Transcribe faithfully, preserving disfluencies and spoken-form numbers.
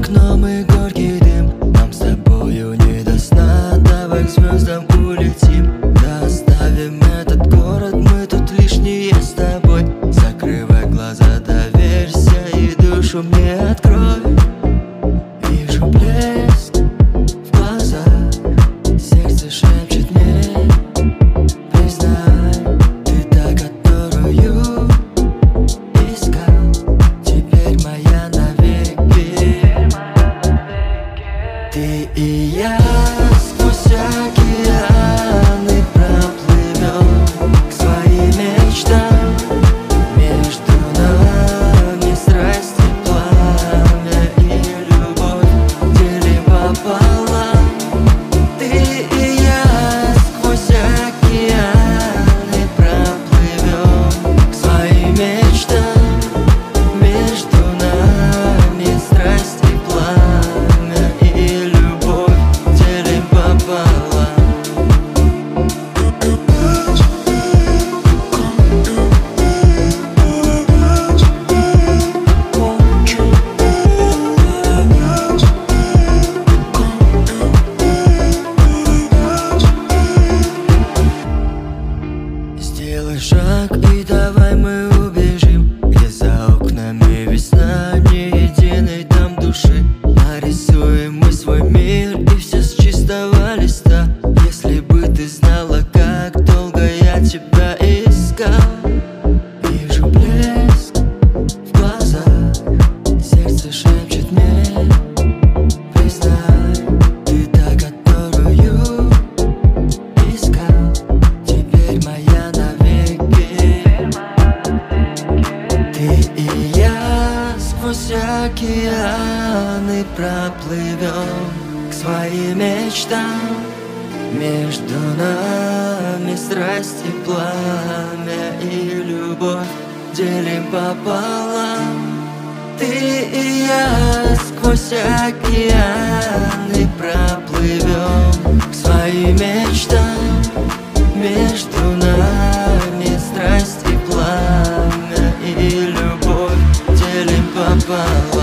окном и горький дым. Нам с тобою не до сна, давай к звездам улетим. Да оставим этот город, мы тут лишние с тобой. Закрывай глаза, доверься и душу мне открой. Вижу блеск в глазах, сердце шепчет мне: признай, ты та, которую искал, теперь моя навеки. Ты и я сквозь океаны проплывем к своим мечтам. Между нами страсть и пламя и любовь делим пополам. Ты и я сквозь океаны проплывем к своим мечтам. Между нами страсть и пламя и любовь делим пополам. Сделай шаг и давай мы убежим, где за окнами весна, ни единой там души. Нарисуем мы свой мир и все с чистого листа. Если бы ты знала, как долго я тебя искал. Вижу блеск в глазах, сердце шепчет мне: признай, ты та, которую искал, теперь моя навеки. Ты и я сквозь океаны проплывем к своим мечтам. Между нами страсть и пламя и любовь делим пополам. Ты и я сквозь океаны проплывем к своим мечтам. Между нами страсть и пламя и любовь делим пополам.